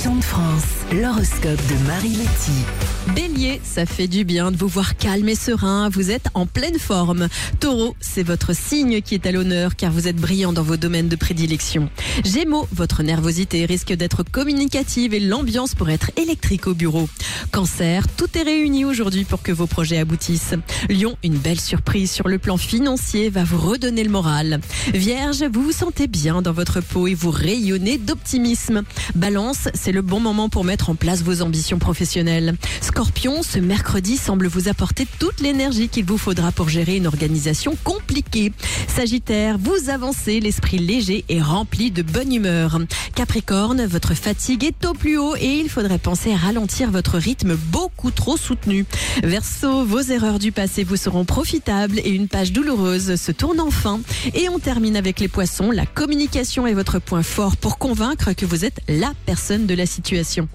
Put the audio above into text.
régions de France. L'horoscope de Marie Letty. Bélier, ça fait du bien de vous voir calme et serein, vous êtes en pleine forme. Taureau, c'est votre signe qui est à l'honneur car vous êtes brillant dans vos domaines de prédilection. Gémeaux, votre nervosité risque d'être communicative et l'ambiance pourrait être électrique au bureau. Cancer, tout est réuni aujourd'hui pour que vos projets aboutissent. Lion, une belle surprise sur le plan financier va vous redonner le moral. Vierge, vous vous sentez bien dans votre peau et vous rayonnez d'optimisme. Balance, c'est le bon moment pour mettre en place vos ambitions professionnelles. Scorpion, ce mercredi semble vous apporter toute l'énergie qu'il vous faudra pour gérer une organisation compliquée. Sagittaire, vous avancez, l'esprit léger et rempli de bonne humeur. Capricorne, votre fatigue est au plus haut et il faudrait penser à ralentir votre rythme beaucoup trop soutenu. Verseau, vos erreurs du passé vous seront profitables et une page douloureuse se tourne enfin. Et on termine avec les poissons, la communication est votre point fort pour convaincre que vous êtes la personne de la situation.